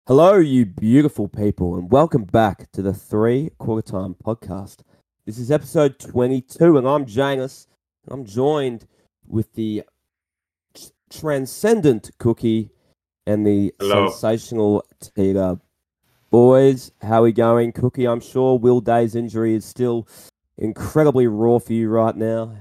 Hello, you beautiful people, and welcome back to the Quarter Time Podcast. This is episode 22, and I'm Janus. I'm joined with the transcendent Cookie and the Hello. sensational Tita. Boys, how we going? Cookie, I'm sure Will Day's injury is still incredibly raw for you right now.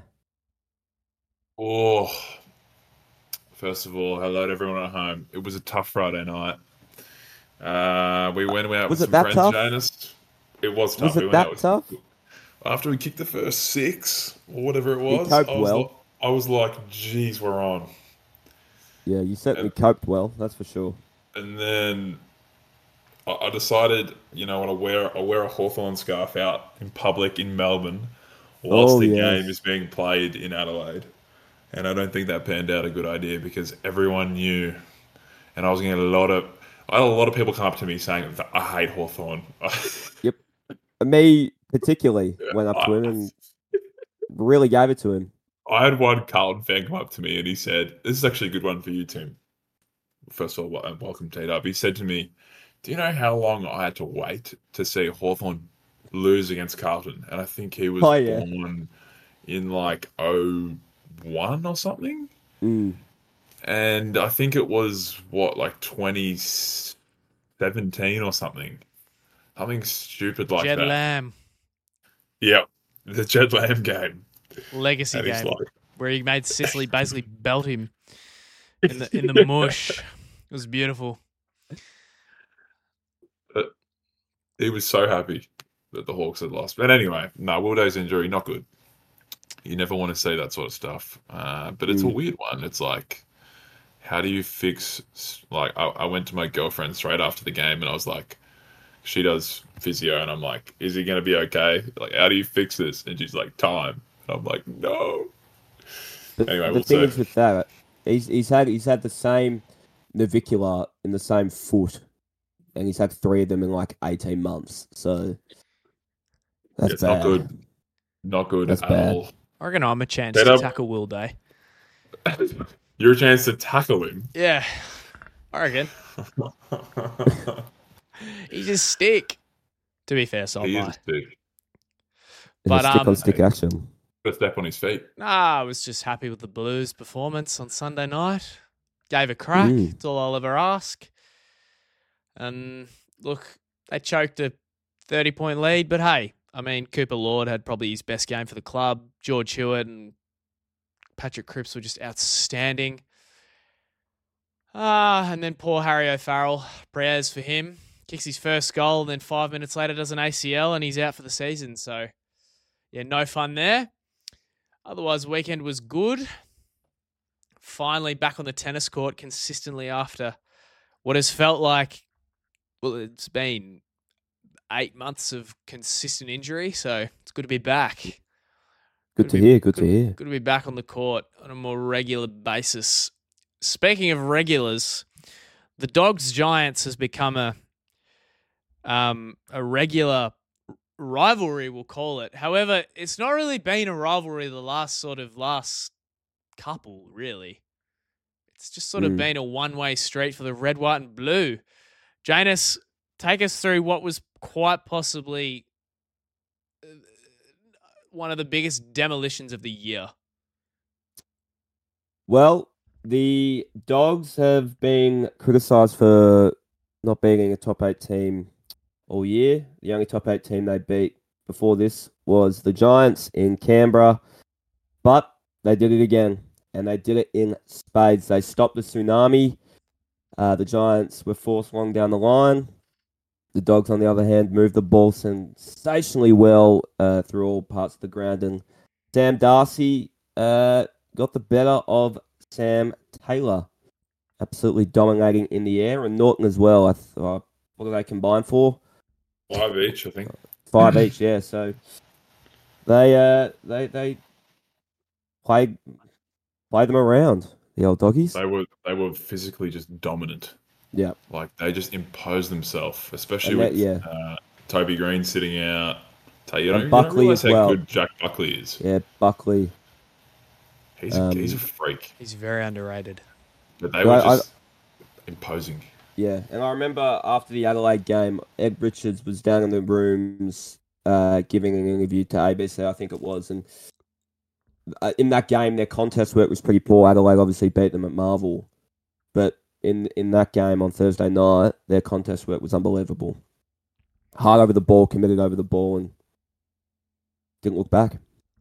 Oh, first of all, hello to everyone at home. It was a tough Friday night. We went out with Was it some that friends, tough? Janus. It was Was tough. We it went out that with tough? after we kicked the first six or whatever it You was. coped well. I was like, geez, we're on. Yeah, you certainly And, coped well, that's for sure. and then I decided, I wear a Hawthorn scarf out in public in Melbourne whilst Oh, the game yes. is being played in Adelaide. And I don't think that panned out a good idea because everyone knew, and I was getting I had a lot of people come up to me saying that I hate Hawthorn. Yep. Me particularly went up to him I, and really gave it to him. I had one Carlton fan come up to me and he said, "This is actually a good one for you, Tim. First of all, welcome to Up." He said to me, "Do you know how long I had to wait to see Hawthorn lose against Carlton?" And I think he was Oh yeah. born in like '01 or something. Mm. And I think it was what, like 2017 or something. Something stupid like Jed that. Lamb Yep. The Jed Lamb game. legacy And he's game like, where he made Sicily basically belt him in the mush. It was beautiful. he was so happy that the Hawks had lost. But anyway, no, Will Day's injury, not good. You never want to see that sort of stuff. But it's a Mm. weird one. It's like, how do you fix, like, I went to my girlfriend straight after the game and I was like, she does physio and I'm like, is he going to be okay? Like, how do you fix this? And she's like, time. And I'm like, no. But Anyway, the we'll thing see. is with that, he's had the same navicular in the same foot, and he's had three of them in like 18 months. So Yeah, that's it's not good. bad. Not good That's at bad. all. I reckon I'm a chance Set to up tackle Will Day. your chance to tackle him. Yeah, I reckon. He's a stick. To be fair, so He am is a I. stick. It's a But stick on stick action. Got a step on his feet. I was just happy with the Blues' performance on Sunday night. Gave a crack. Mm. It's all I'll ever ask. And look, they choked a 30-point lead, but hey, I mean, Cooper Lord had probably his best game for the club. George Hewitt and Patrick Cripps were just outstanding. And then poor Harry O'Farrell, prayers for him. Kicks his first goal, and then 5 minutes later does an ACL, and he's out for the season. So, yeah, no fun there. Otherwise, weekend was good. Finally back on the tennis court consistently after what has felt like, well, it's been 8 months of consistent injury. So it's good to be back. Good to hear. Good to hear. Good to be back on the court on a more regular basis. Speaking of regulars, the Dogs Giants has become a regular rivalry, we'll call it. However, it's not really been a rivalry the last couple, really. It's just sort of been a one-way street for the red, white, and blue. Janus, take us through what was quite possibly one of the biggest demolitions of the year. Well, the Dogs have been criticised for not beating a top 8 team all year. The only top 8 team they beat before this was the Giants in Canberra, but they did it again, and they did it in spades. They stopped the tsunami. The Giants were forced long down the line. The Dogs, on the other hand, moved the ball sensationally well through all parts of the ground, and Sam Darcy got the better of Sam Taylor, absolutely dominating in the air, and Norton as well. What do they combine for? 5 each, I think. 5 each, yeah. So they played them around, the old doggies. They were physically just dominant. Yeah, Like they just imposed themselves, especially and that, with yeah, Toby Green sitting out. You and don't Buckley realize as how well. good Jack Buckley is. Yeah, Buckley. He's a freak. He's very underrated. But they Well, were just imposing. Yeah, and I remember after the Adelaide game, Ed Richards was down in the rooms giving an interview to ABC, I think it was, and in that game, their contest work was pretty poor. Adelaide obviously beat them at Marvel, but in that game on Thursday night, their contest work was unbelievable. Hard over the ball, committed over the ball, and didn't look back.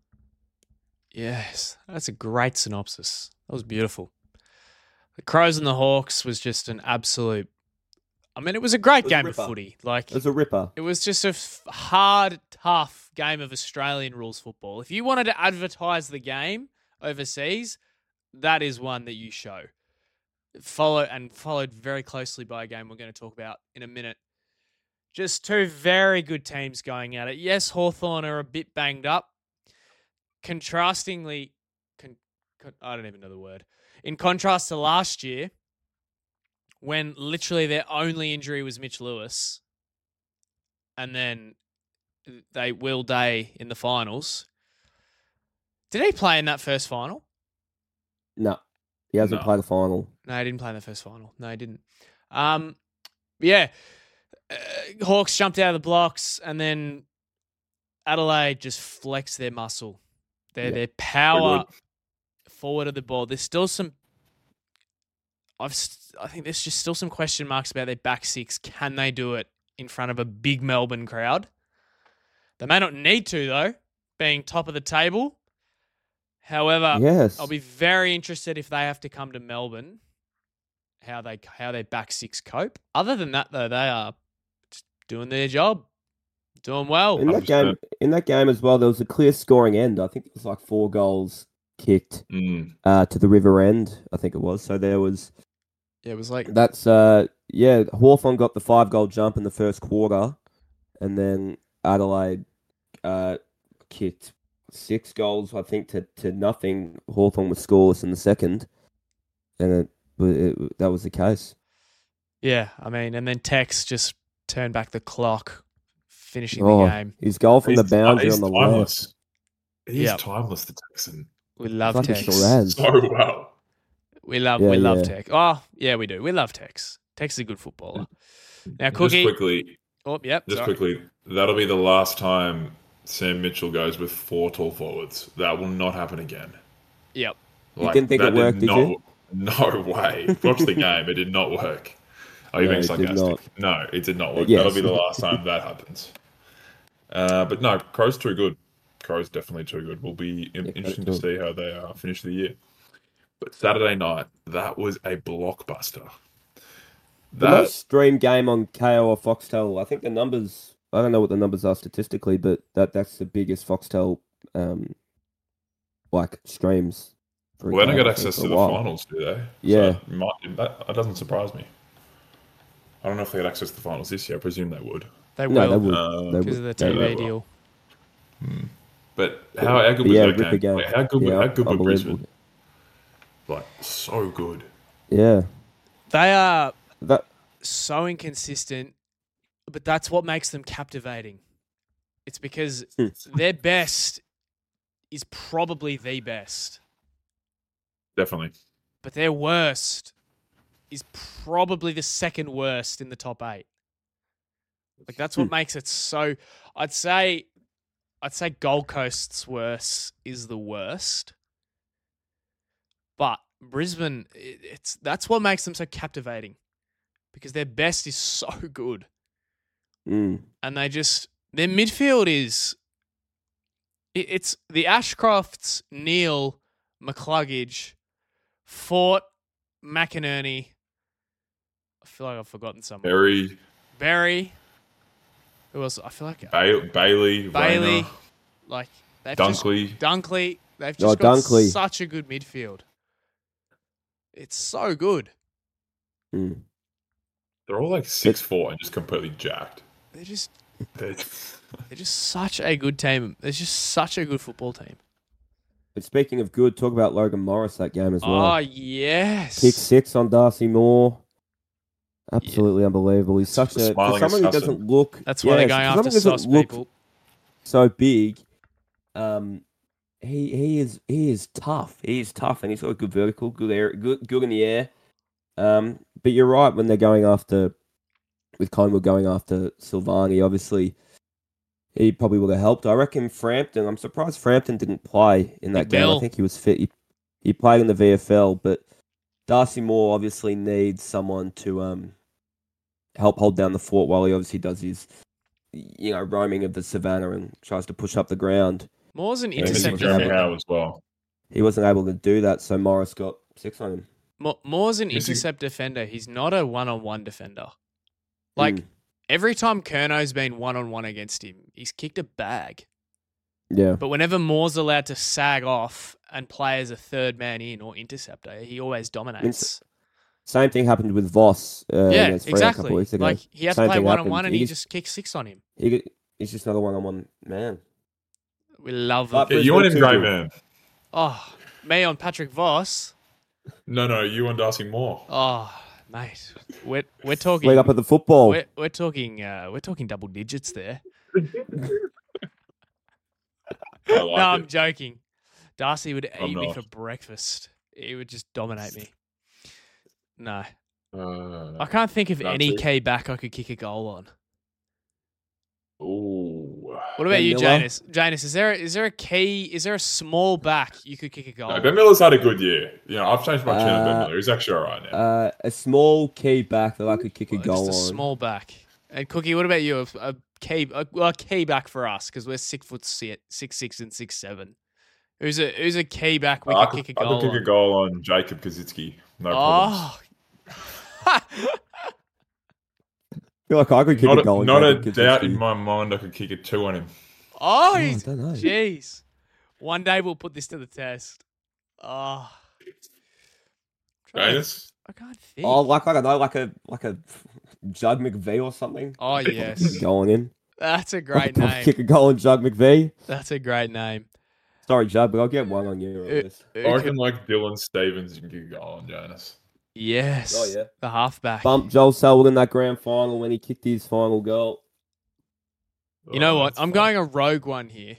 Yes, that's a great synopsis. That was beautiful. The Crows and the Hawks was just an absolute. I mean, it was a great game of footy. Like It was a ripper. it was just a hard, tough game of Australian rules football. If you wanted to advertise the game overseas, that is one that you show. Followed very closely by a game we're going to talk about in a minute. Just two very good teams going at it. Yes, Hawthorn are a bit banged up. Contrastingly, I don't even know the word. In contrast to last year, when literally their only injury was Mitch Lewis, and then they Will Day in the finals. Did he play in that first final? No, he hasn't played the final. No, he didn't play in the first final. No, he didn't. Yeah. Hawks jumped out of the blocks, and then Adelaide just flexed their muscle. Their power forward of the ball. There's still some. I think there's just still some question marks about their back six. Can they do it in front of a big Melbourne crowd? They may not need to, though, being top of the table. However, Yes. I'll be very interested if they have to come to Melbourne, how their back six cope. Other than that, though, they are just doing their job, doing well. In that game as well, there was a clear scoring end. I think it was like 4 goals kicked to the river end. I think it was. So there was. Yeah, it was like That's Hawthorn got the 5-goal jump in the first quarter, and then Adelaide kicked 6 goals, I think, to nothing. Hawthorn was scoreless in the second, and that was the case. Yeah, I mean, and then Tex just turned back the clock, finishing the game. His goal from the boundary on the timeless. left. He's timeless, the Texan. We love Fucking Tex. Shiraz. So well. We love Tex. Oh, yeah, we do. We love Tex. Tex is a good footballer. Now, Cookie. Just quickly, that'll be the last time Sam Mitchell goes with 4 tall forwards. That will not happen again. Yep. You didn't think it worked, did you? No way. Watch the game. It did not work. Are you being sarcastic? No, it did not work. Yes. That'll be the last time that happens. But no, Crows too good. Crows definitely too good. Will be interesting to see how they finish the year. But Saturday night, that was a blockbuster. The most streamed game on KO or Foxtel. I think the numbers. I don't know what the numbers are statistically, but that's the biggest Foxtel streams. Well, they don't get access to the finals, do they? Yeah. So that doesn't surprise me. I don't know if they get access to the finals this year. I presume they would. They will. No, they would. Because of the TV deal. But how good was that game? Like, how good were Brisbane? Like, so good. Yeah. They are so inconsistent, but that's what makes them captivating. It's because their best is probably the best. Definitely. But their worst is probably the second worst in the top 8. Like, that's what makes it so... I'd say Gold Coast's worst is the worst. But Brisbane, that's what makes them so captivating. Because their best is so good. Mm. And their midfield is... It's the Ashcrofts, Neil, McCluggage, Fort, McInerney. I feel like I've forgotten someone. Berry. Who else? I feel like Bailey. Rayner. Like Dunkley. They've just got such a good midfield. It's so good. Mm. They're all like 6'4" and just completely jacked. They're just such a good team. They're just such a good football team. But speaking of good, talk about Logan Morris that game as well. Oh, yes. Kick 6 on Darcy Moore. Absolutely unbelievable. He's such a... For someone who doesn't look... That's why they're going after sauce people. So big. He is tough. He is tough, and he's got a good vertical, good in the air. But you're right when they're going after, with Collingwood going after Silvani, obviously he probably would have helped. I reckon Frampton, I'm surprised Frampton didn't play in that Big game. Bill. I think he was fit. He played in the VFL, but Darcy Moore obviously needs someone to help hold down the fort while he obviously does his, roaming of the savannah and tries to push up the ground. Moore's an And he's intercept Jeremy defender. Howe as well. He wasn't able to do that, so Morris got 6 on him. Moore's an Is he- intercept defender. He's not a one-on-one defender. Like, Mm, every time Kerno's been one-on-one against him, he's kicked a bag. yeah. But whenever Moore's allowed to sag off and play as a third man in or interceptor, he always dominates. Same thing happened with Voss. Yeah, Against Freo a couple exactly. weeks ago. Like, he had to Same play thing one-on-one happened. and he just kicked 6 on him. He's just another one-on-one man. We love But- it. Yeah, you want him Brisbane great, too. man. Oh, me on Patrick Voss. No, you and Darcy Moore. Oh, mate. We're talking... Lead up at the football. We're talking double digits there. I like I'm it. joking. Darcy would I'm eat me not. for breakfast. He would just dominate me. No. I Uh, can't think of Not any too. key back I could kick a goal on. ooh. What about you, Miller? Janus? Janus, is there a small back you could kick a goal No, on? Ben Miller's had a good year. I've changed my tune on Ben Uh, Miller. He's actually all right now. A small key back that I could kick a Just goal a on. small back. And Cookie, what about you? A key back for us because we're 6'6" and 6'7". Who's a key back we I could kick a I goal could kick on? a goal on Jacob Kaczynski. No problem. Oh. I feel like I could kick a goal on Not a Jacob doubt Kaczynski. in my mind I could kick a 2 on him. Oh, I he's, don't know. jeez. One day we'll put this to the test. Oh. Janus? I can't think. Oh, I don't know, like a Jug McVee or something. Oh, yes. Going in. That's a I great could probably name. kick a goal on Jug McVee. That's a great name. Sorry, Jug, but I'll get one on you on Who- this. who I could- reckon like Dylan Stevens you can kick a goal on Janus. Yes. Oh, yeah. The halfback. Bumped Joel Selwood in that grand final when he kicked his final goal. You know Oh, what? that's I'm fun. going a rogue one here.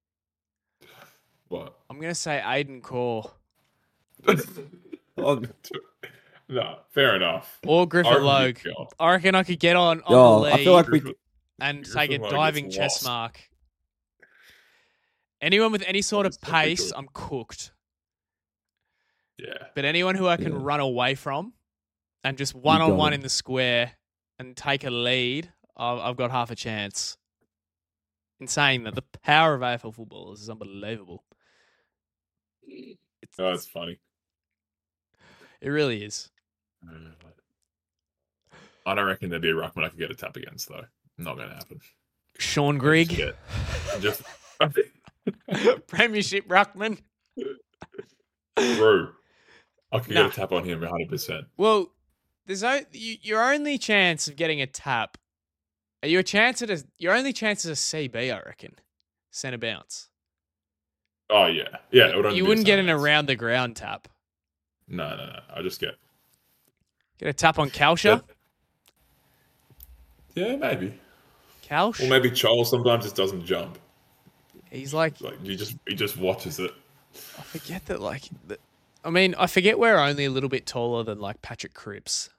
What? I'm going to say Aiden Core Oh, No, fair enough. or I Griffin reckon Logue. you go. I reckon I could get on oh, the lead I feel like we. Griffin- and Griffin take a Logue diving gets chest lost. mark. Anyone with any sort That is of definitely pace, good. I'm cooked. Yeah. But anyone who I can Yeah. run away from and just one-on-one it. in the square and take a lead, I've got half a chance. In saying that, the power of AFL footballers is unbelievable. Oh, that's funny. It really is. I don't reckon there'd be a ruckman I could get a tap against though. Not going to happen. Sean Grigg, Just Premiership Ruckman. True. I could Nah. get a tap on him 100%. Well, your only chance of getting a tap. Your only chance is a CB, I reckon. Centre bounce. Oh yeah, yeah. It would only You be wouldn't get an something else. around the ground tap. No. I just get. Get a tap on Kalsha. Yeah, maybe. Kalsh. Or maybe Charles sometimes just doesn't jump. He's like, Like he just watches it. I forget that. I forget we're only a little bit taller than like Patrick Cripps.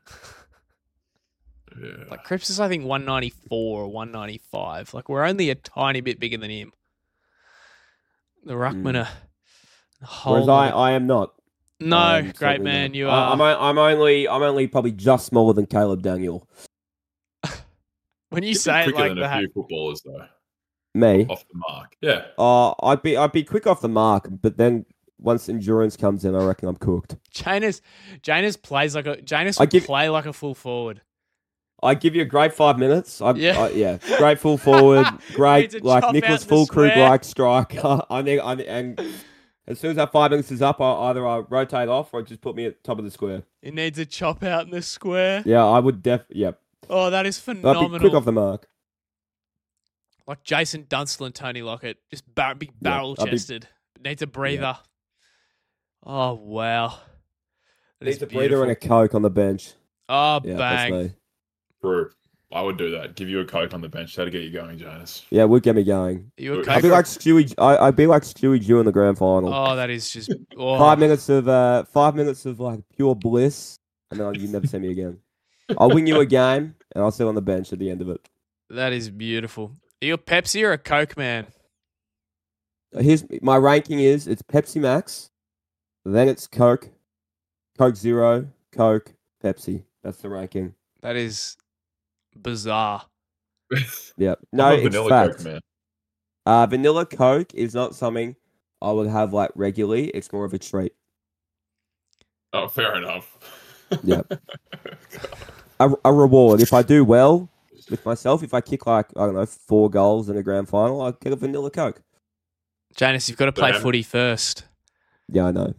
Yeah. Like Cripps is I think 194 or 195. Like we're only a tiny bit bigger than him. The Ruckman are a whole Whereas I am not. No, I'm great certainly man, not. you are. I'm only probably just smaller than Caleb Daniel. When you You're say it quicker like than that, a few footballers though. Me. Off the mark. Yeah. I'd be quick off the mark, but then once endurance comes in, I reckon I'm cooked. Janus plays like Janus I would give- play like a full forward. I give you a great 5 minutes. Yeah. Great full forward, Needs to great chop like out Nicholas in the Fulkrug square. like striker. And as soon as that 5 minutes is up, I rotate off or just put me at top of the square. He needs a chop out in the square. Yeah, I would Yep, Oh, that is I'd be phenomenal. quick off the mark. Like Jason Dunstall and Tony Lockett, just big barrel I'd be- chested. Needs a breather. Oh wow. That is Needs a breather and a beautiful. coke on the bench. Oh Yeah, bang. that's me. True. I would do that. Give you a coke on the bench. That'd get you going, Jonas. Yeah, would get me going. You I'd okay? I'd be like Stewie. I'd be like Stewie Jew in the grand final. Oh, that is just oh. 5 minutes of 5 minutes of like pure bliss, and then you never see me again. I'll win you a game, and I'll sit on the bench at the end of it. That is beautiful. Are you a Pepsi or a Coke man? Here's my ranking: it's Pepsi Max, then it's Coke, Coke Zero, Coke, Pepsi. That's the ranking. That is bizarre. Yeah, no, I'm a it's vanilla fact. Coke man. Vanilla Coke is not something I would have like regularly. It's more of a treat. Oh, fair enough. Yeah. A reward. If I do well with myself, if I kick like, I don't know, 4 goals in a grand final, I'll get a vanilla Coke. Janus, you've got to play Damn. footy first. Yeah, I know.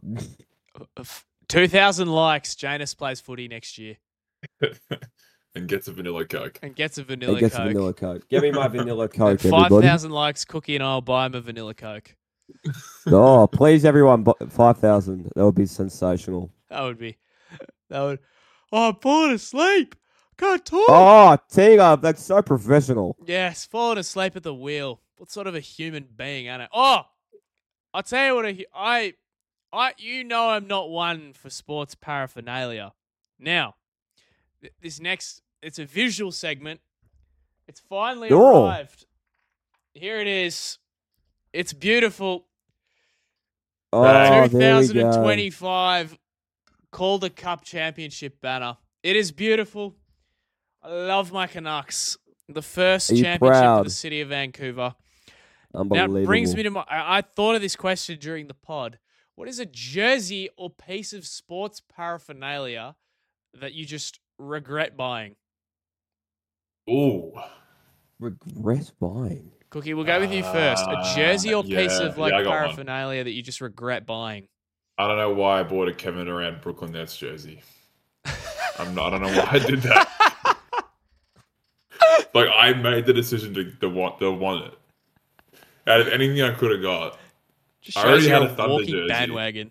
2,000 likes. Janus plays footy next year And gets a vanilla Coke. and gets a It vanilla gets Coke. a vanilla Coke. Give me my vanilla Coke, And everybody. 5,000 likes. Cookie and I'll buy him a vanilla Coke. Oh, please, everyone, 5,000. That would be sensational. That would be. That would. Oh, I'm falling asleep. Can't talk. Oh, Tina, that's so professional. Yes, falling asleep at the wheel. What sort of a human being, Anna? Oh, I'll tell you what. You know, I'm not one for sports paraphernalia. Now, this next, it's a visual segment. It's finally Oh. arrived. Here it is. It's beautiful. Oh, there we go. 2025 Calder Cup Championship banner. It is beautiful. I love my Canucks. The first Are you championship for proud? the city of Vancouver. Now, Unbelievable. it brings me to I thought of this question during the pod. What is a jersey or piece of sports paraphernalia that you just regret buying? Ooh. Regret buying. Cookie, we'll go with you first. A jersey or piece of I got one. paraphernalia that you just regret buying. I don't know why I bought a Kevin Durant Brooklyn Nets jersey. I don't know why I did that. Like, I made the decision to want it. Out of anything I could have got, Just I shows already you're had a a Thunder walking jersey. bandwagon.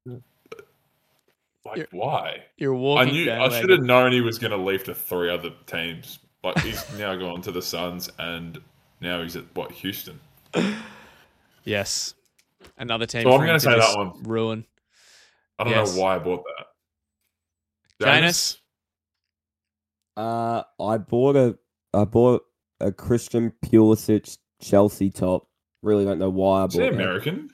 like, why? You're a walking I bandwagon. should have known he was going to leave to 3 other teams. Like, he's now gone to the Suns, and now he's at Houston. Yes. Another team. So I'm for him gonna to say that just one. Ruin. I don't Yes. know why I bought that. Janus? I bought a Christian Pulisic Chelsea top. Really don't know why I Is bought he that. American?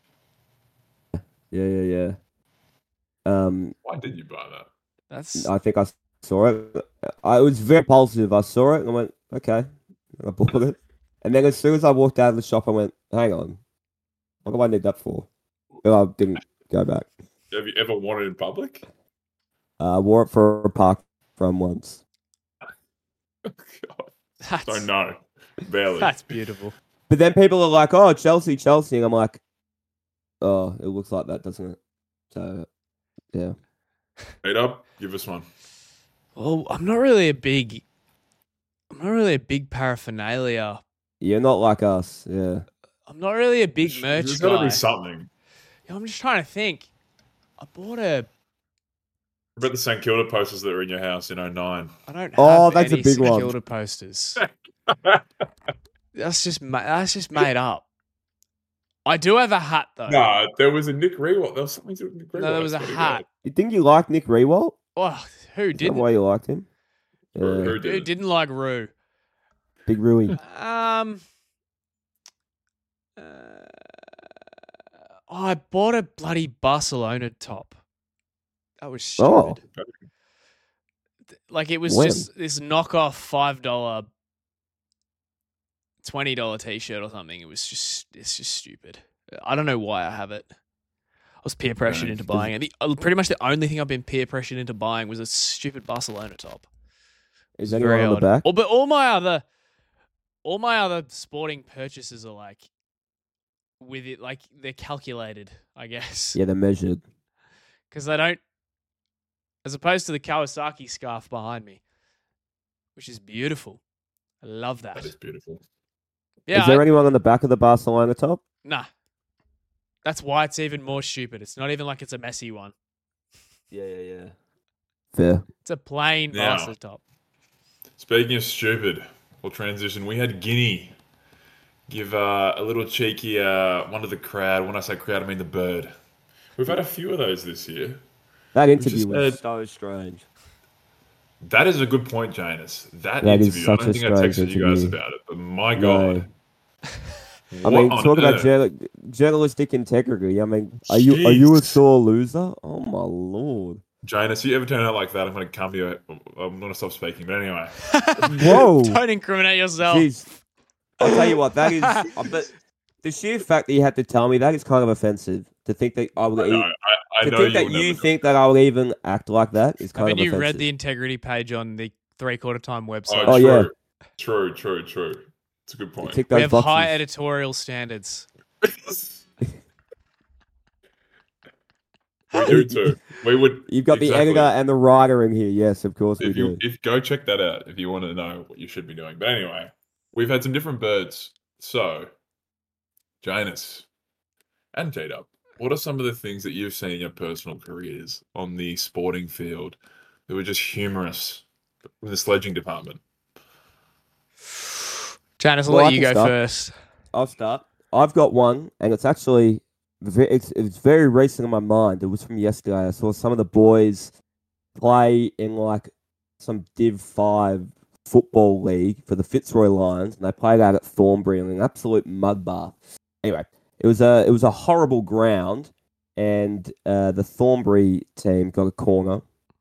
Yeah. Why did you buy that? That's I think I saw it. I was very impulsive. I saw it and I went, okay. And I bought it. And then as soon as I walked out of the shop, I went, hang on. What do I need that for? And I didn't go back. Have you ever worn it in public? I wore it for a park from once. God. that's, So no, barely. that's beautiful. But then people are like, oh, Chelsea. And I'm like, oh, it looks like that, doesn't it? So, yeah. Wait up, give us one. Well, I'm not really a big paraphernalia. You're not like us. Yeah. I'm not really a big merch There's got to guy. be something. Yeah, I'm just trying to think. I bought a. What about the St Kilda posters that were in your house in 09? I don't have Oh, that's a any big St. one. Kilda posters. That's just made up. I do have a hat though. Nah, there was a Nick Rewalt. There was something to do with Nick Rewalt. No, there was I a swear to hat. God. You think you like Nick Rewalt? Oh, who Is that didn't? why you liked him? Yeah. Who Who did? didn't like Rue? Big Rui. I bought a bloody Barcelona top. That was Oh. stupid. Like it was When? just this knockoff $5, $20 t-shirt or something. It's just stupid. I don't know why I have it. I was peer pressured into buying it. Pretty much the only thing I've been peer pressured into buying was a stupid Barcelona top. Is It's anyone very on the odd. back? But all my other sporting purchases are like with it, like they're calculated, I guess. Yeah, they're measured. Because they don't, as opposed to the Kawasaki scarf behind me, which is beautiful. I love that. That is beautiful. Yeah, Is there anyone on the back of the Barcelona top? nah. That's why it's even more stupid. It's not even like it's a messy one. Yeah. Fair. It's a plain Now- Barca top. Speaking of stupid, we'll transition. We had Guinea give a little cheeky one to the crowd. When I say crowd, I mean the bird. We've had a few of those this year. That just interview was said- so strange. That is a good point, Janus. That That is interview. I such don't a think I texted strange you guys interview. about it, but my No. God. I What mean, on talk about earth? journalistic integrity. I mean, are you a Jeez. sore loser? Oh my lord! Janus, you ever turn out like that, I'm going to come to you. I'm going to stop speaking. But anyway, Whoa. Don't incriminate yourself. Jeez, I'll tell you what. That is, but the sheer fact that you had to tell me that is kind of offensive. To think that I would, I know, I to know think you that will never you do think that I would even act like that is kind Haven't of you offensive. read the integrity page on the 3/4 time website? Oh, Oh, true. yeah. True. It's a good You point. tick We those have boxes. high editorial standards. We do too. We would. You've got the exactly. editor and the writer in here. Yes, of course we do. If go check that out if you want to know what you should be doing. But anyway, we've had some different birds. So, Janus and J-Dub, what are some of the things that you've seen in your personal careers on the sporting field that were just humorous in the sledging department? Janice, I'll Well, I let you can go start. first. I'll start. I've got one, and it's actually it's very recent in my mind. It was from yesterday. I saw some of the boys play in like some Div 5 football league for the Fitzroy Lions, and they played out at Thornbury in an absolute mud bath. Anyway, it was a horrible ground, and the Thornbury team got a corner,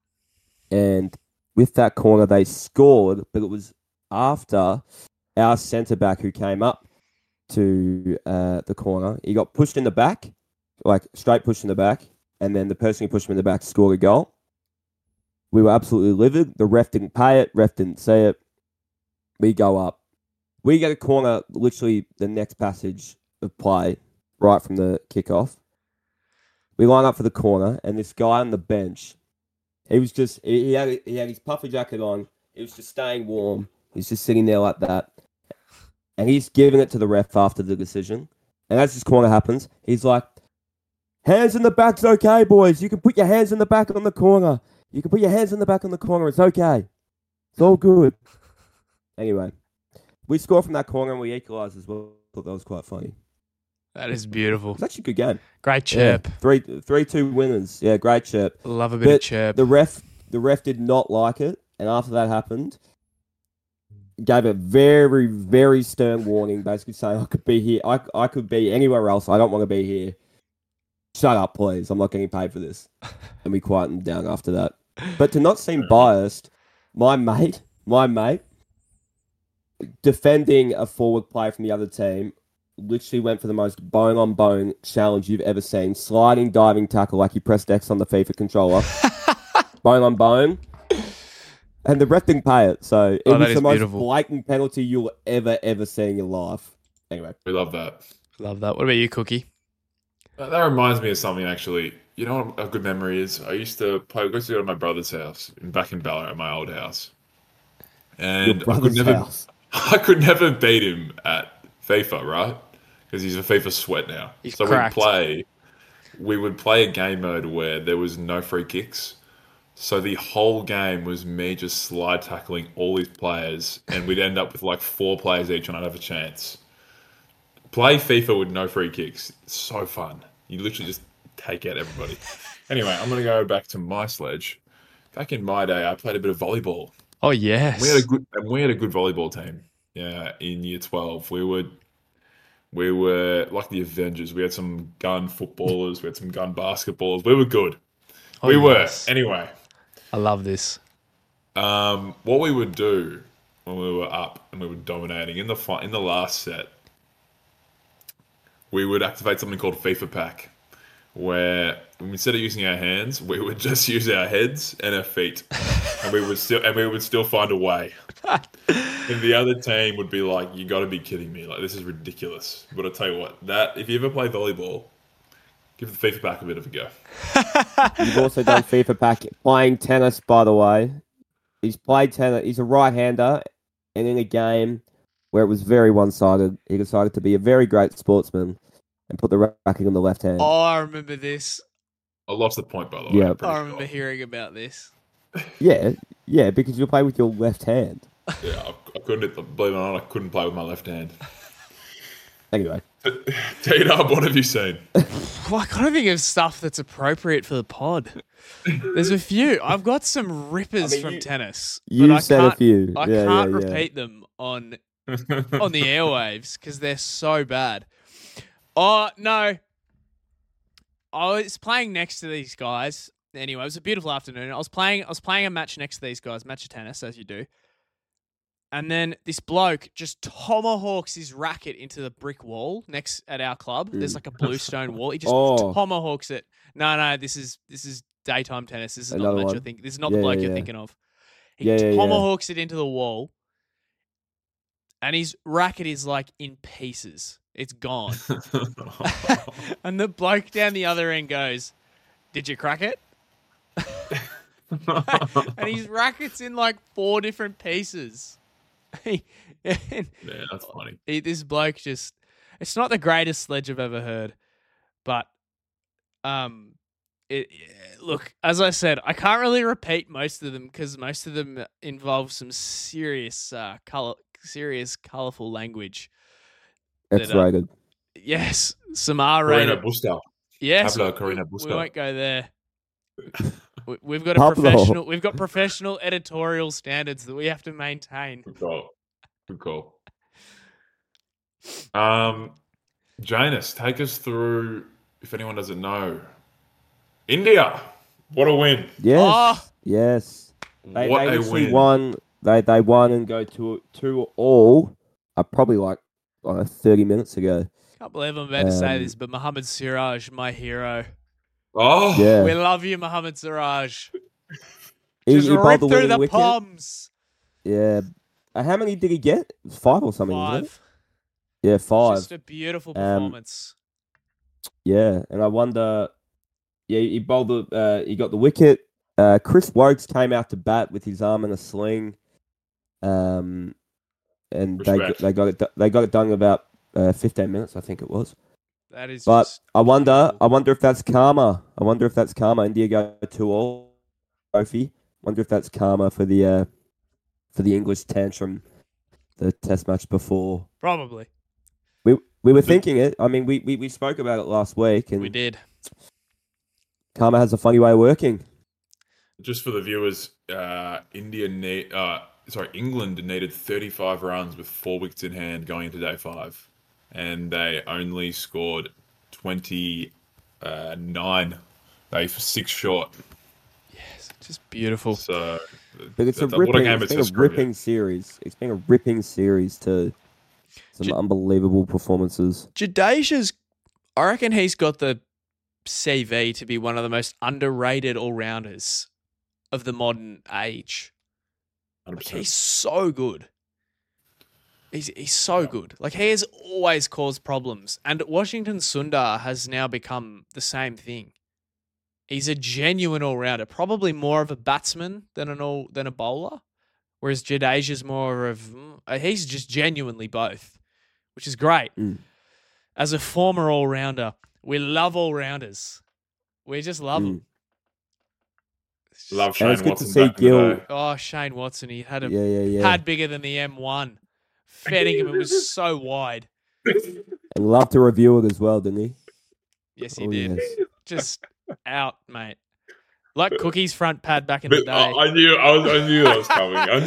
and with that corner they scored, but it was after our centre back who came up to the corner. He got pushed in the back, like straight pushed in the back, and then the person who pushed him in the back scored a goal. We were absolutely livid. The ref didn't pay it. Ref didn't see it. We go up. We get a corner literally the next passage of play right from the kickoff. We line up for the corner, and this guy on the bench, he was just he had his puffer jacket on. He was just staying warm. He's just sitting there like that. And he's giving it to the ref after the decision. And as this corner happens, he's like, hands in the back's okay, boys. You can put your hands in the back on the corner. You can put your hands in the back on the corner. It's okay. It's all good. Anyway, we score from that corner and we equalise as well. Thought that was quite funny. That is beautiful. It's actually a good game. Great chirp. Yeah, 3-2 winners. Yeah, great chirp. Love a bit of But chirp. the ref did not like it. And after that happened, gave a very, very stern warning, basically saying I could be here. I could be anywhere else. I don't want to be here. Shut up, please. I'm not getting paid for this. And we quietened down after that. But to not seem biased, my mate, defending a forward player from the other team, literally went for the most bone-on-bone challenge you've ever seen. Sliding, diving tackle like he pressed X on the FIFA controller. Bone-on-bone. And the ref didn't pay it, so it that was is the most beautiful. blatant penalty you'll ever see in your life. Anyway, We love that. Love that. What about you, Cookie? That reminds me of something actually. You know what a good memory is? I used to go to my brother's house back in Ballarat, my old house. And your brother's house. I could never beat him at FIFA, right? Because he's a FIFA sweat now. He's so cracked. we would play a game mode where there was no free kicks. So the whole game was me just slide tackling all these players, and we'd end up with like 4 players each, and I'd have a chance. Play FIFA with no free kicks. It's so fun. You literally just take out everybody. Anyway, I'm going to go back to my sledge. Back in my day, I played a bit of volleyball. Oh, yes. We had a good volleyball team. Yeah, in year 12, we were like the Avengers. We had some gun footballers. We had some gun basketballers. We were good. Oh, we were. yes. Anyway, I love this. what we would do when we were up and we were dominating in the last set, we would activate something called FIFA Pack, where instead of using our hands, we would just use our heads and our feet, and we would still find a way. And the other team would be like, "You got to be kidding me! Like, this is ridiculous." But I tell you what, that if you ever play volleyball, give the FIFA Pack a bit of a go. You've also done FIFA Pack playing tennis, by the way. He's played tennis. He's a right-hander, and in a game where it was very one-sided, he decided to be a very great sportsman and put the racket on the left hand. Oh, I remember this. I lost the point, by the way. Yeah. I'm pretty I sure. remember hearing about this. Yeah, because you play with your left hand. Yeah, I couldn't. Believe it or not, I couldn't play with my left hand. Anyway, T-Dub, what have you seen? Well, I can't think of stuff that's appropriate for the pod. There's a few. I've got some rippers from tennis. You said a few. I can't repeat them on the airwaves because they're so bad. Oh, no. I was playing next to these guys. Anyway, it was a beautiful afternoon. I was playing a match next to these guys, match of tennis, as you do. And then this bloke just tomahawks his racket into the brick wall next at our club. There's like a bluestone wall. He just tomahawks it. No, this is daytime tennis. This is not the match you're thinking. This is not the bloke you're thinking of. He tomahawks it into the wall, and his racket is like in pieces. It's gone. And the bloke down the other end goes, "Did you crack it?" And his racket's in like 4 different pieces. Yeah, that's funny. This bloke just, it's not the greatest sledge I've ever heard, but look, as I said, I can't really repeat most of them because most of them involve some serious colourful language. X-rated. Yes, some R-rated. Corina Busta. Yes, Corina Busta. we won't go there. We've got a professional. We've got professional editorial standards that we have to maintain. Good call. Janus, take us through. If anyone doesn't know, India. What a win! Yes. They a win! Won. They won and go to all. Probably like 30 minutes ago. Can't believe I'm about to say this, but Mohammad Siraj, my hero. Oh, yeah. We love you, Mohammad Siraj. He rip through the wicket. palms. Yeah. How many did he get? 5 or something, 5. Isn't it? Yeah, 5. Just a beautiful performance. Yeah, and I wonder. Yeah, he bowled he got the wicket. Chris Wokes came out to bat with his arm in a sling. And they got it done in about 15 minutes, I think it was. That is. But just I wonder if that's karma. India go 2-all trophy. Wonder if that's karma for the English tantrum, the Test match before. Probably. We were thinking it. I mean, we spoke about it last week, and we did. Karma has a funny way of working. Just for the viewers, England needed 35 runs with 4 wickets in hand going into day 5, and they only scored 29. They 6 short. Yes, just beautiful. So, but it's been a ripping series. It's been a ripping series to some unbelievable performances. Jadeja's, I reckon he's got the CV to be one of the most underrated all-rounders of the modern age. 100%. Like, he's so good. He's so good. Like, he has always caused problems. And Washington Sundar has now become the same thing. He's a genuine all-rounder, probably more of a batsman than a bowler, whereas Jadeja's more of he's just genuinely both, which is great. As a former all-rounder, we love all-rounders. We just love them. Love Shane Watson. It's good to see Gill. Oh, Shane Watson, he had a pad bigger than the M1. Fettingham, it was so wide. And loved to review it as well, didn't he? Yes, he did. Yes. Just out, mate. Like Cookie's front pad back in the day. I knew that was coming.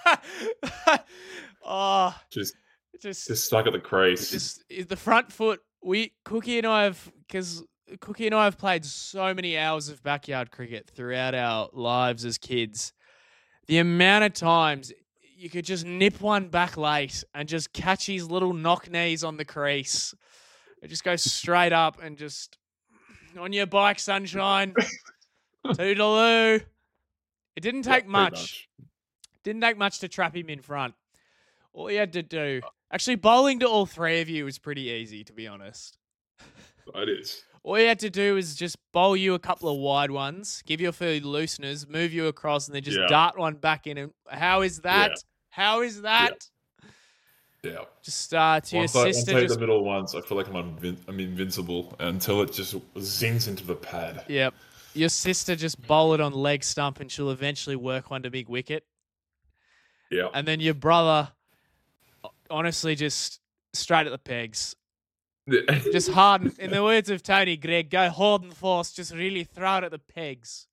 Just stuck at the crease. Just the front foot. Cookie and I have played so many hours of backyard cricket throughout our lives as kids. The amount of times you could just nip one back late and just catch his little knock knees on the crease. It just goes straight up and just on your bike, sunshine. Toodaloo. It didn't take much. Didn't take much to trap him in front. All he had to do, actually bowling to all 3 of you was pretty easy, to be honest. It is. All you had to do is just bowl you a couple of wide ones, give you a few looseners, move you across, and then just dart one back in. And how is that? Yeah. How is that? Yeah. Just to your sister. Once I take the middle ones, I feel like I'm invincible until it just zings into the pad. Yep. Your sister just bowl it on leg stump, and she'll eventually work one to big wicket. Yeah. And then your brother, honestly, just straight at the pegs. Just harden, in the words of Tony Gregg, go hard and fast. Just really throw it at the pegs.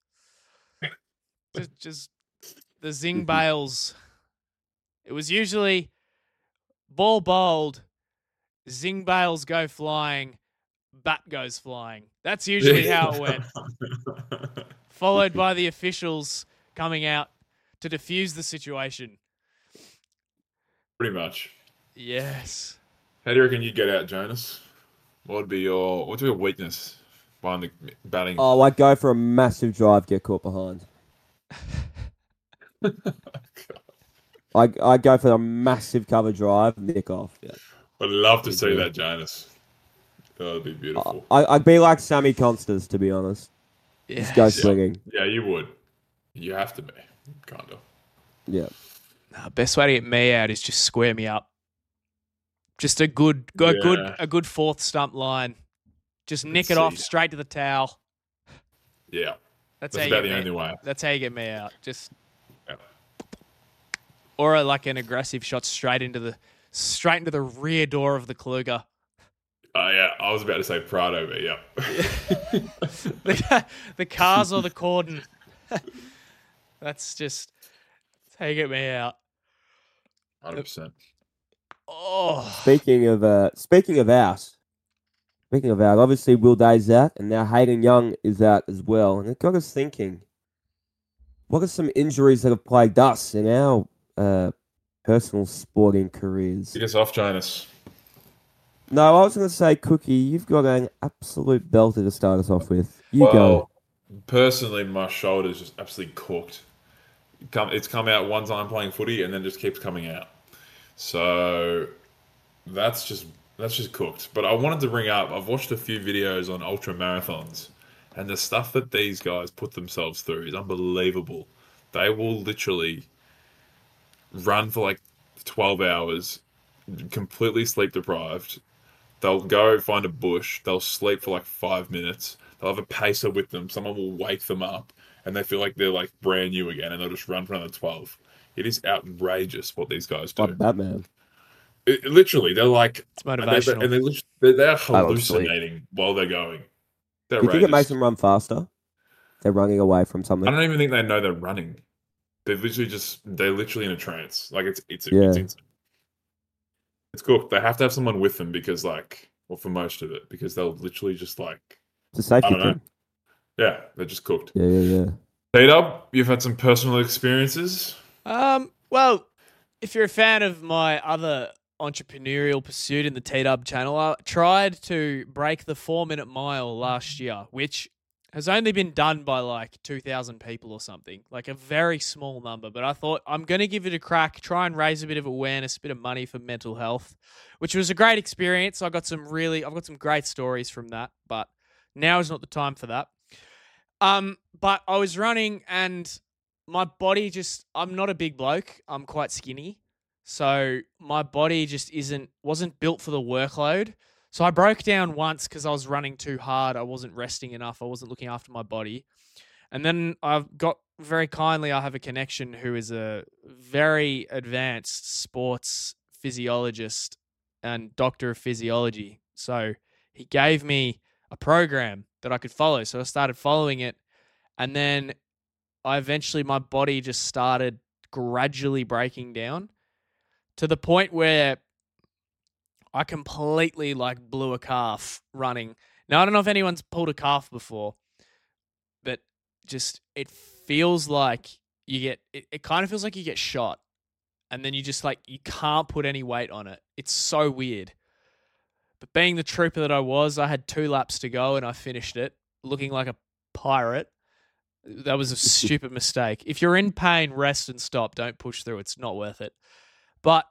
Just the zing bales. It was usually ball bowled, zing bales go flying, bat goes flying. That's usually how it went. Followed by the officials coming out to defuse the situation. Pretty much. Yes. How do you reckon you get out, Jonas? What's your weakness behind the batting? Oh, I'd go for a massive drive, get caught behind. I'd go for a massive cover drive and nick off. Yeah. I'd love to see that, Jonas. That would be beautiful. I'd be like Sammy Constance, to be honest. Yes. Just go swinging. Yeah, you would. You have to be, kind of. Yeah. Best way to get me out is just square me up. Just a good fourth stump line. Just nick it off straight to the towel. Yeah. That's about the only way. That's how you get me out. Just or like an aggressive shot straight into the rear door of the Kluger. Oh yeah, I was about to say Prado, but yeah. the cars or the cordon. That's how you get me out. 100%. Oh, Speaking of out, obviously Will Day's out, and now Hayden Young is out as well. And it got us thinking, what are some injuries that have plagued us in our personal sporting careers? Get us off, Jonas. No, I was going to say, Cookie, you've got an absolute belter to start us off with. Go. Personally, my shoulder's just absolutely cooked. It's come out one time playing footy and then just keeps coming out. So that's just cooked. But I wanted to bring up, I've watched a few videos on ultra marathons, and the stuff that these guys put themselves through is unbelievable. They will literally run for like 12 hours, completely sleep deprived. They'll go find a bush. They'll sleep for like 5 minutes. They'll have a pacer with them. Someone will wake them up, and they feel like they're like brand new again, and they'll just run for another 12. It is outrageous what these guys do. Like Batman. Literally, they're like... It's motivational. And they're hallucinating while they're going. They're Do you think it makes them run faster? They're running away from something. I don't even think they know they're running. They're literally in a trance. Like, it's cool. They have to have someone with them because, for most of it, because they'll literally just It's a safety I don't know. thing. Yeah, they're just cooked. Yeah. T-Dub, you've had some personal experiences? Well, if you're a fan of my other entrepreneurial pursuit in the T-Dub channel, I tried to break the 4-minute mile last year, which has only been done by 2,000 people or something, like a very small number. But I thought I'm going to give it a crack, try and raise a bit of awareness, a bit of money for mental health, which was a great experience. I've got some great stories from that, but now is not the time for that. But I was running and my body I'm not a big bloke. I'm quite skinny. So my body just wasn't built for the workload. So I broke down once because I was running too hard. I wasn't resting enough. I wasn't looking after my body. And then I have a connection who is a very advanced sports physiologist and doctor of physiology. So he gave me a program that I could follow. So I started following it. And then my body just started gradually breaking down to the point where I completely blew a calf running. Now, I don't know if anyone's pulled a calf before, but just it feels like it kind of feels like you get shot and then you just you can't put any weight on it. It's so weird. But being the trooper that I was, I had 2 laps to go and I finished it looking like a pirate. That was a stupid mistake. If you're in pain, rest and stop. Don't push through. It's not worth it. But,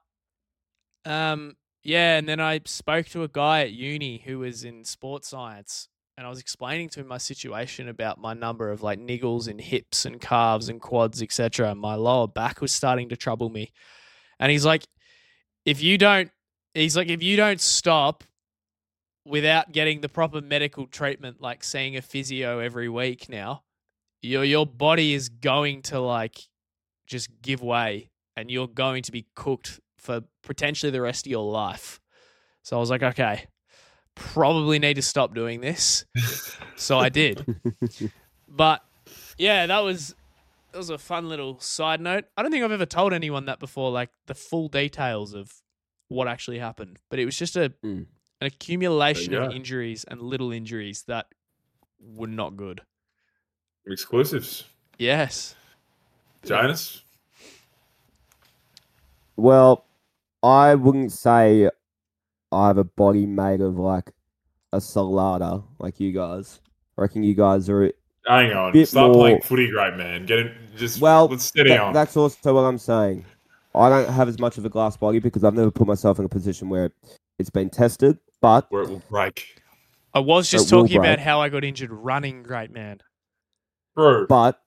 yeah, and then I spoke to a guy at uni who was in sports science, and I was explaining to him my situation about my number of niggles in hips and calves and quads, etc. And my lower back was starting to trouble me. And he's like, if you don't stop without getting the proper medical treatment, like seeing a physio every week now, your body is going to just give way and you're going to be cooked for potentially the rest of your life. So I was like, okay, probably need to stop doing this. So I did. But yeah, that was a fun little side note. I don't think I've ever told anyone that before, like the full details of what actually happened. But it was just an accumulation of injuries and little injuries that were not good. Exclusives. Yes. Jonas? Well, I wouldn't say I have a body made of like a salada like you guys. I reckon you guys are hang on. bit Start more... playing footy, great man. Get it. Just let's steady on. That's also what I'm saying. I don't have as much of a glass body because I've never put myself in a position where it's been tested, but where it will break. I was just talking about how I got injured running, great man. Bro. But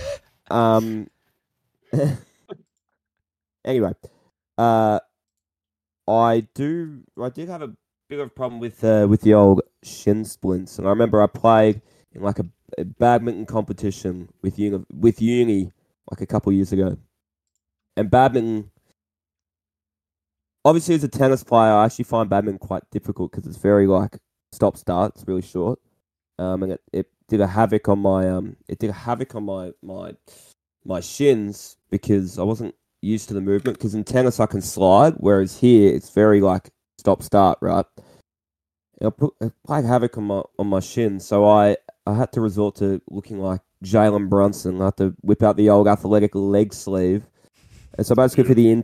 anyway, I did have a bit of a problem with the old shin splints, and I remember I played in like a badminton competition with uni like a couple of years ago, and badminton. Obviously, as a tennis player, I actually find badminton quite difficult because it's very like stop start. It's really short, and it did a havoc on my shins because I wasn't used to the movement. Because in tennis I can slide, whereas here it's very like stop start, right? And it played havoc on my shins, so I had to resort to looking like Jalen Brunson. I had to whip out the old athletic leg sleeve, and so basically for the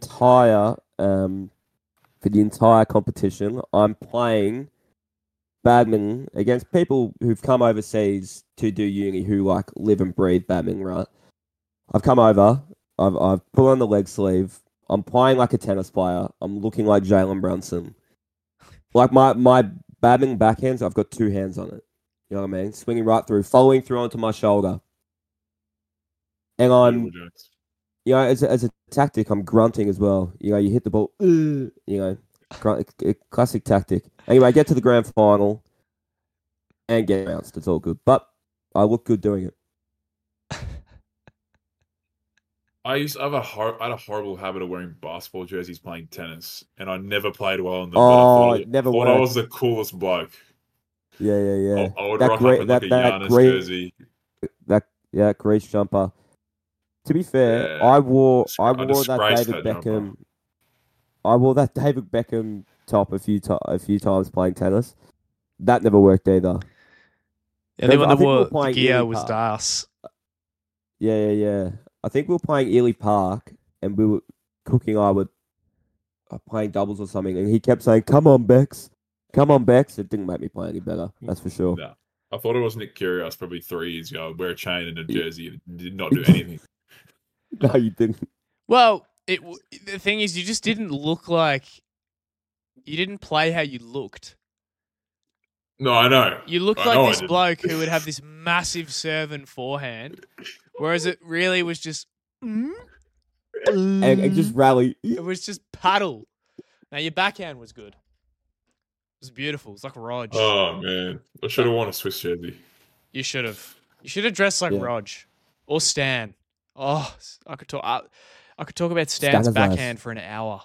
entire competition, I'm playing badminton against people who've come overseas to do uni who like live and breathe badminton, right? I've come over, I've put on the leg sleeve, I'm playing like a tennis player, I'm looking like Jalen Brunson. Like my badminton backhands, I've got two hands on it. You know what I mean? Swinging right through, following through onto my shoulder. And I'm, you know, as a tactic, I'm grunting as well. You know, you hit the ball, you know, classic tactic. Anyway, I get to the grand final and get bounced. It's all good. But I look good doing it. I had a horrible habit of wearing basketball jerseys playing tennis, and I never played well in them. But I thought I was the coolest bloke. Yeah. I would rock up with like a Giannis jersey. That Greece jumper. To be fair, I wore that David Beckham. I wore that David Beckham top a few times playing tennis. That never worked either. Yeah, the one that wore the gear was Das. Yeah. I think we were playing Ely Park, and we were Cooking. I were playing doubles or something, and he kept saying, "Come on, Bex. Come on, Bex." It didn't make me play any better. That's for sure. No. I thought it was Nick Kyrgios probably 3 years ago. I'd wear a chain and a jersey and did not do anything. No, you didn't. Well, the thing is, you just didn't look like... You didn't play how you looked. No, I know. You looked like this bloke who would have this massive serve and forehand, whereas it really was just... And just rally. It was just paddle. Now, your backhand was good. It was beautiful. It's like Rog. Oh, man. I should have worn a Swiss jersey. You should have. You should have dressed like Rog. Or Stan. Oh, I could talk about Stan's backhand for an hour.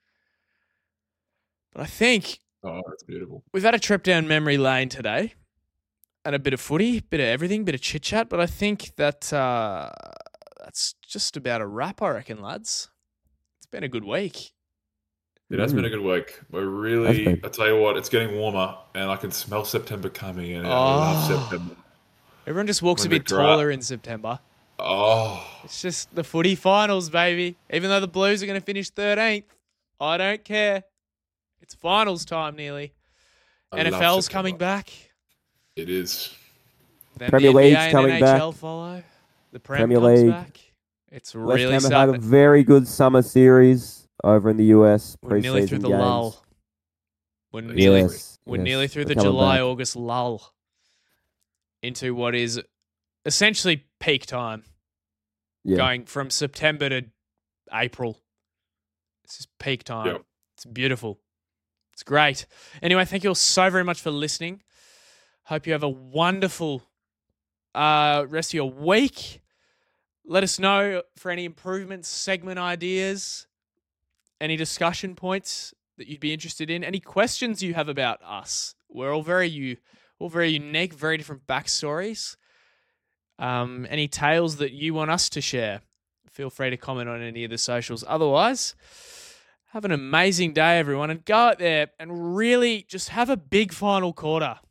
But I think... Oh, that's beautiful. We've had a trip down memory lane today. And a bit of footy, bit of everything, bit of chit-chat. But I think that that's just about a wrap, I reckon, lads. It's been a good week. It has been a good week. I tell you what, it's getting warmer, and I can smell September coming in. I love September. Everyone just walks a bit taller in September. Oh. It's just the footy finals, baby. Even though the Blues are going to finish 13th, I don't care. It's finals time nearly. NFL's coming back. It is. Then Premier the NBA League's and coming NHL back. follow. The Premier comes League. back. It's West really Ham have starting. had a very good summer series over in the US. We're nearly through the games. lull. We're nearly through the July-August lull into what is essentially peak time. Yeah. Going from September to April. This is peak time. Yep. It's beautiful. It's great. Anyway, thank you all so very much for listening. Hope you have a wonderful rest of your week. Let us know for any improvements, segment ideas, any discussion points that you'd be interested in, any questions you have about us. we're all very unique, very different backstories. Any tales that you want us to share, feel free to comment on any of the socials. Otherwise, have an amazing day, everyone, and go out there and really just have a big final quarter.